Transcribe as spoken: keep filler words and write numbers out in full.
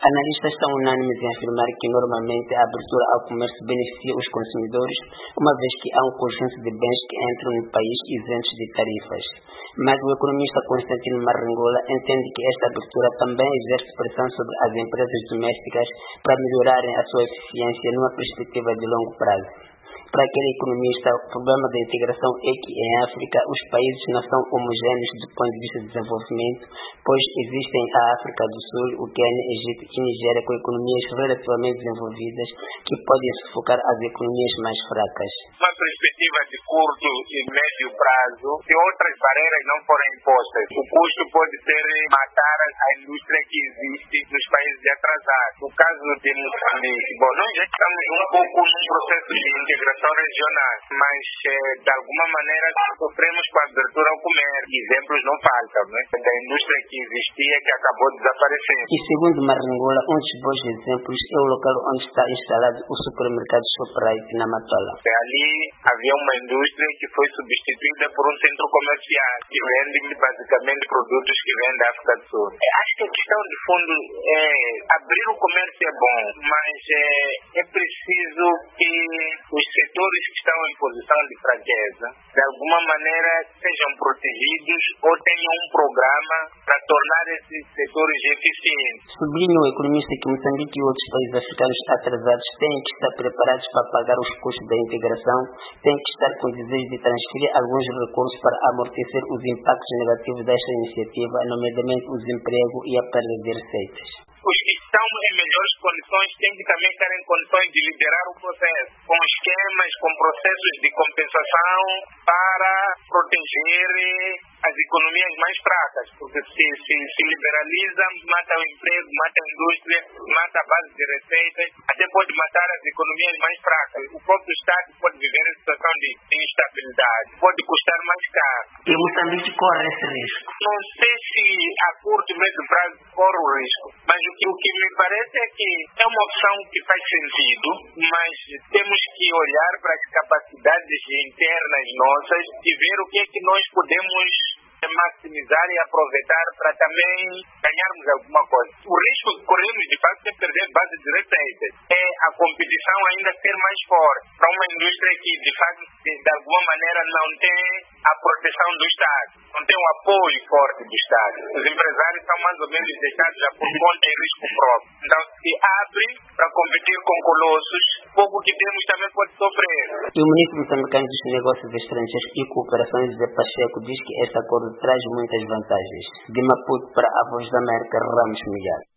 Analistas são unânimes em afirmar que normalmente a abertura ao comércio beneficia os consumidores, uma vez que há um conjunto de bens que entram no país isentos de tarifas. Mas o economista Constantino Marringola entende que esta abertura também exerce pressão sobre as empresas domésticas para melhorarem a sua eficiência numa perspectiva de longo prazo. Para aquele economista, o problema da integração é que em África os países não são homogêneos do ponto de vista de desenvolvimento, pois existem a África do Sul, o Quênia, Egito e Nigéria com economias relativamente desenvolvidas que podem sufocar as economias mais fracas. Uma perspectiva de curto e médio prazo, se outras barreiras não forem impostas, o custo pode ser matar a indústria que existe nos países atrasados. No caso de Moçambique, bom, nós já estamos um pouco num processo de integração regional, mas eh, de alguma maneira sofremos com a abertura ao comércio. Exemplos não faltam, né? Da indústria que existia que acabou desaparecendo. E segundo Marringola, um dos bons exemplos é o local onde está instalado o supermercado Shoprite na Matola. Ali havia uma indústria que foi substituída por um centro comercial que vende basicamente produtos que vêm da África do Sul. Acho que a questão de fundo é abrir o comércio é bom, mas é, é preciso que os setores que estão em posição de fraqueza, de alguma maneira, sejam protegidos ou tenham um programa para tornar esses setores eficientes. Sublinha o economista que Moçambique e outros países africanos atrasados têm que estar preparados para pagar os custos da integração, têm que estar com desejo de transferir alguns recursos para amortecer os impactos negativos desta iniciativa, nomeadamente o desemprego e a perda de receitas. Os que estão em melhores condições têm que também estar em condições de liderar o processo, com esquemas, com processos de compensação para proteger as economias mais fracas, porque se, se, se liberaliza, mata o emprego, mata a indústria, mata a base de receitas, até pode matar as economias mais fracas. O próprio Estado pode viver em situação de instabilidade, pode custar mais caro. E Moçambique corre esse risco? Não sei se a curto e médio prazo corre o risco, mas o que, o que me parece é que é uma opção que faz sentido, mas temos que olhar para as capacidades internas nossas e ver o que é que nós podemos maximizar e aproveitar para também ganharmos alguma coisa. O risco que corremos, de fato, é perder base de receitas. É a competição ainda ser mais forte para uma indústria que, de fato, de alguma maneira não tem a proteção do Estado, não tem o apoio forte do Estado. Os empresários estão mais ou menos deixados já por conta e risco próprio. Então, se abre para competir com colossos, pouco que temos também pode sofrer. E o ministro moçambicano dos Negócios Estrangeiros e Cooperação, José Pacheco, diz que esse acordo traz muitas vantagens. De Maputo para a Voz da América, Ramos Miguel.